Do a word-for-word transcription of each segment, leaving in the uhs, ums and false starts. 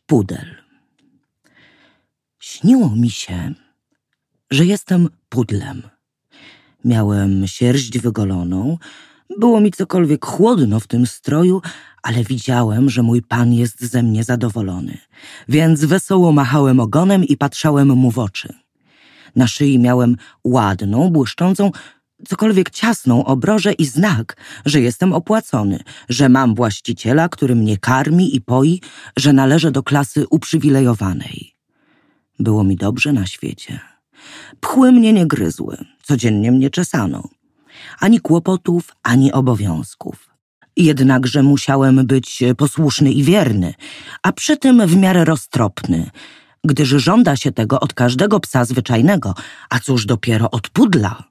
Pudel. Śniło mi się, że jestem pudlem. Miałem sierść wygoloną, było mi cokolwiek chłodno w tym stroju, ale widziałem, że mój pan jest ze mnie zadowolony, więc wesoło machałem ogonem i patrzałem mu w oczy. Na szyi miałem ładną, błyszczącą, cokolwiek ciasną obrożę i znak, że jestem opłacony, że mam właściciela, który mnie karmi i poi, że należę do klasy uprzywilejowanej. Było mi dobrze na świecie. Pchły mnie nie gryzły, codziennie mnie czesano. Ani kłopotów, ani obowiązków. Jednakże musiałem być posłuszny i wierny, a przy tym w miarę roztropny, gdyż żąda się tego od każdego psa zwyczajnego, a cóż dopiero od pudla.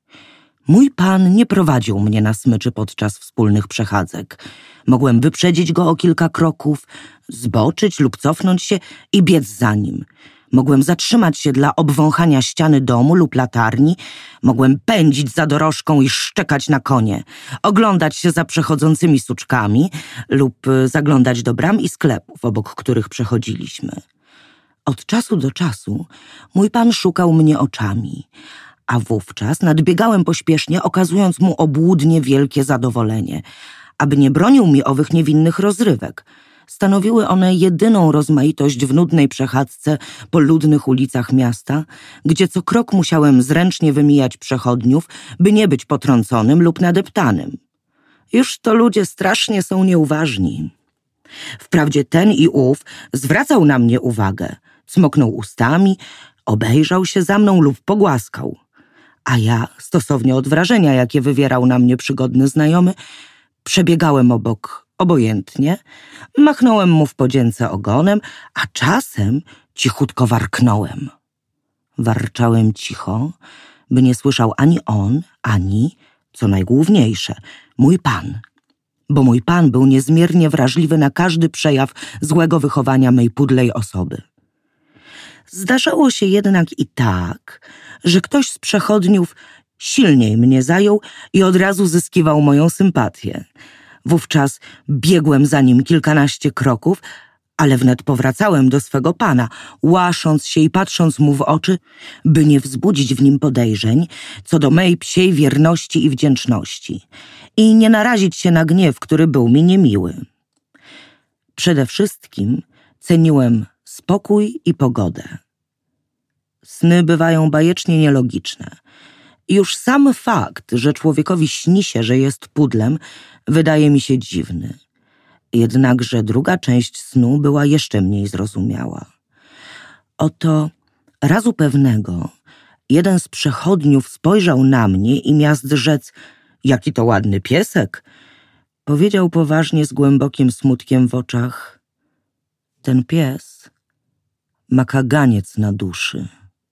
Mój pan nie prowadził mnie na smyczy podczas wspólnych przechadzek. Mogłem wyprzedzić go o kilka kroków, zboczyć lub cofnąć się i biec za nim. Mogłem zatrzymać się dla obwąchania ściany domu lub latarni, mogłem pędzić za dorożką i szczekać na konie, oglądać się za przechodzącymi suczkami lub zaglądać do bram i sklepów, obok których przechodziliśmy. Od czasu do czasu mój pan szukał mnie oczami, a wówczas nadbiegałem pośpiesznie, okazując mu obłudnie wielkie zadowolenie, aby nie bronił mi owych niewinnych rozrywek. Stanowiły one jedyną rozmaitość w nudnej przechadzce po ludnych ulicach miasta, gdzie co krok musiałem zręcznie wymijać przechodniów, by nie być potrąconym lub nadeptanym. Już to ludzie strasznie są nieuważni. Wprawdzie ten i ów zwracał na mnie uwagę, cmoknął ustami, obejrzał się za mną lub pogłaskał. A ja, stosownie od wrażenia, jakie wywierał na mnie przygodny znajomy, przebiegałem obok obojętnie, machnąłem mu w podzięce ogonem, a czasem cichutko warknąłem. Warczałem cicho, by nie słyszał ani on, ani, co najgłówniejsze, mój pan, bo mój pan był niezmiernie wrażliwy na każdy przejaw złego wychowania mej pudlej osoby. Zdarzało się jednak i tak, że ktoś z przechodniów silniej mnie zajął i od razu zyskiwał moją sympatię. Wówczas biegłem za nim kilkanaście kroków, ale wnet powracałem do swego pana, łasząc się i patrząc mu w oczy, by nie wzbudzić w nim podejrzeń co do mej psiej wierności i wdzięczności i nie narazić się na gniew, który był mi niemiły. Przede wszystkim ceniłem spokój i pogodę. Sny bywają bajecznie nielogiczne. Już sam fakt, że człowiekowi śni się, że jest pudlem, wydaje mi się dziwny. Jednakże druga część snu była jeszcze mniej zrozumiała. Oto razu pewnego jeden z przechodniów spojrzał na mnie i miast rzec: jaki to ładny piesek, powiedział poważnie z głębokim smutkiem w oczach: ten pies ma kaganiec na duszy.